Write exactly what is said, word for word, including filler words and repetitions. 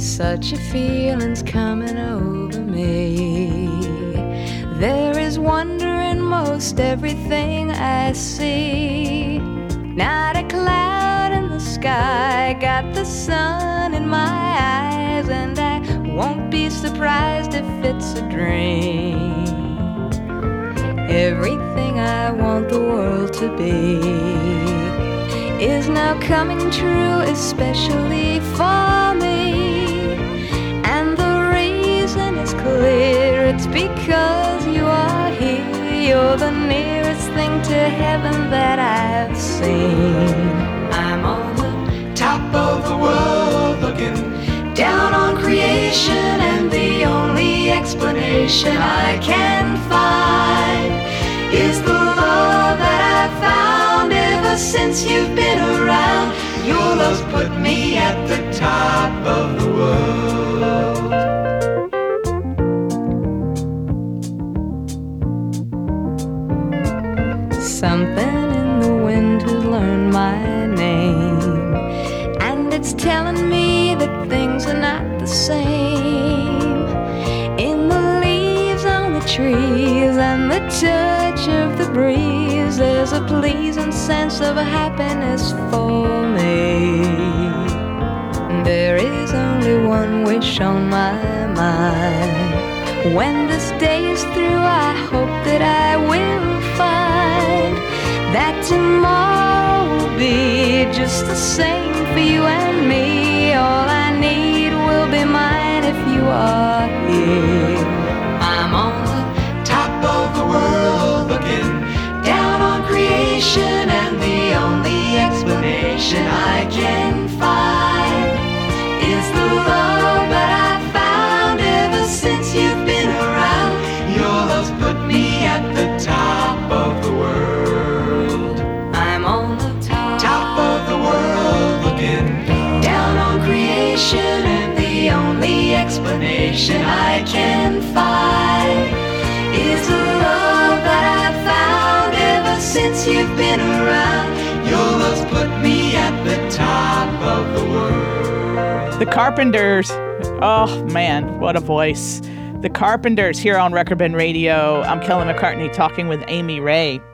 Such a feeling's coming over me. There is wonder in most everything I see. Not a cloud in the sky, got the sun in my eyes, and I won't be surprised if it's a dream. Everything I want the world to be is now coming true, especially for me. And the reason is clear, it's because you are here. You're the nearest thing to heaven that I've seen. I'm on the top of the world looking down on creation, and the only explanation I can find is the love that I've found ever since you've been around. Your love's put me at the top of the world. Something in the wind has learned my name, and it's telling me that things are not the same. In the leaves on the trees and the touch of the breeze, there's a pleasing sense of happiness for me. There is only one wish on my mind. When this day is through, I hope that I will find that tomorrow will be just the same for you and me. All I need will be mine if you are here. I'm on the top of the world looking down on creation, and the only explanation I can find is the love that I found ever since you've been around. Your love's put me at the top of the world. I'm on the top, top of the world looking down on creation, and the only explanation I can find is the love that I found ever since you've been around. Your love's put me at the top of the world. The Carpenters. Oh, man, what a voice. The Carpenters here on Record Bin Radio. I'm Kelly McCartney talking with Amy Ray.